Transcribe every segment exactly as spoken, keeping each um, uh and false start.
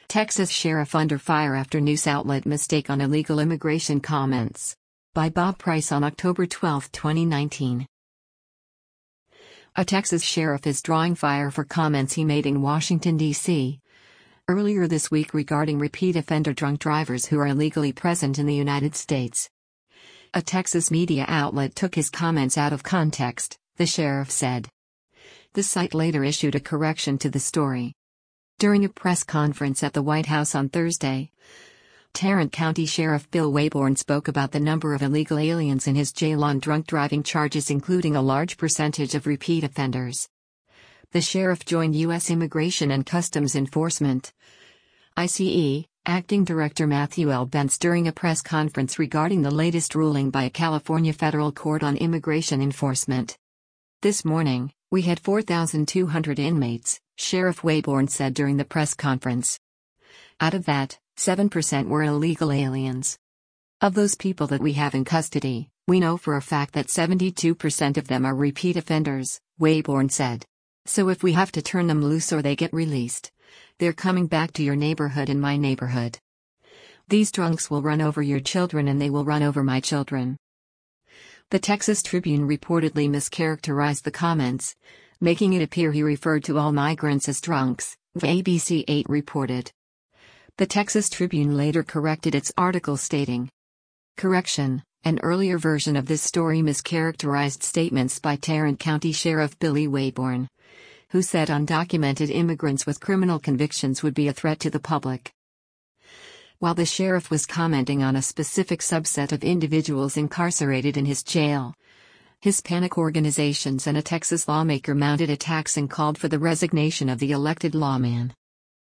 Texas sheriff under fire after news outlet mistake on illegal immigration comments. By Bob Price on October twelfth, twenty nineteen. A Texas sheriff is drawing fire for comments he made in Washington, D C earlier this week regarding repeat offender drunk drivers who are illegally present in the United States. A Texas media outlet took his comments out of context, the sheriff said. The site later issued a correction to the story. During a press conference at the White House on Thursday, Tarrant County Sheriff Bill Waybourn spoke about the number of illegal aliens in his jail on drunk driving charges, including a large percentage of repeat offenders. The sheriff joined U S Immigration and Customs Enforcement I C E, Acting Director Matthew L. Bentz during a press conference regarding the latest ruling by a California federal court on immigration enforcement. This morning, we had four thousand two hundred inmates, Sheriff Waybourn said during the press conference. Out of that, seven percent were illegal aliens. Of those people that we have in custody, we know for a fact that seventy-two percent of them are repeat offenders, Waybourn said. So if we have to turn them loose or they get released, they're coming back to your neighborhood and my neighborhood. These drunks will run over your children and they will run over my children. The Texas Tribune reportedly mischaracterized the comments, making it appear he referred to all migrants as drunks, A B C eight reported. The Texas Tribune later corrected its article stating, "Correction, an earlier version of this story mischaracterized statements by Tarrant County Sheriff Billy Waybourn, who said undocumented immigrants with criminal convictions would be a threat to the public." While the sheriff was commenting on a specific subset of individuals incarcerated in his jail, Hispanic organizations and a Texas lawmaker mounted attacks and called for the resignation of the elected lawman.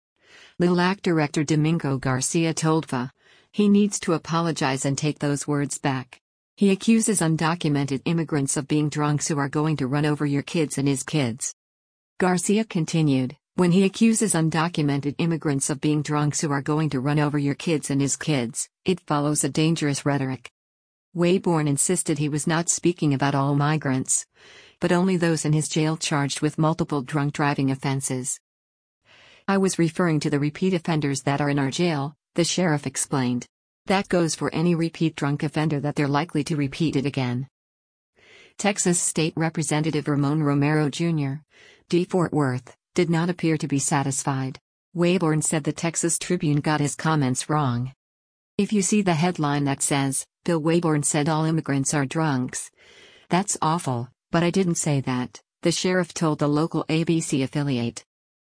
LILAC Director Domingo Garcia told V A, he needs to apologize and take those words back. He accuses undocumented immigrants of being drunks who are going to run over your kids and his kids. Garcia continued, when he accuses undocumented immigrants of being drunks who are going to run over your kids and his kids, it follows a dangerous rhetoric. Waybourn insisted he was not speaking about all migrants, but only those in his jail charged with multiple drunk driving offenses. I was referring to the repeat offenders that are in our jail, the sheriff explained. That goes for any repeat drunk offender that they're likely to repeat it again. Texas State Representative Ramon Romero Junior, D. Fort Worth, did not appear to be satisfied. Waybourn said the Texas Tribune got his comments wrong. If you see the headline that says, Bill Waybourn said all immigrants are drunks, that's awful, but I didn't say that, the sheriff told the local A B C affiliate.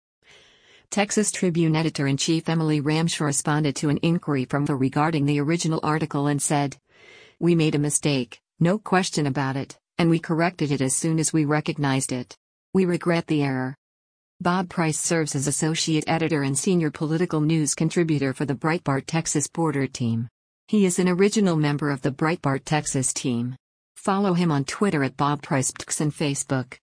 Texas Tribune editor-in-chief Emily Ramshaw responded to an inquiry from V A regarding the original article and said, "We made a mistake, no question about it, and we corrected it as soon as we recognized it. We regret the error." Bob Price serves as associate editor and senior political news contributor for the Breitbart Texas Border Team. He is an original member of the Breitbart Texas team. Follow him on Twitter at Bob Price and Facebook.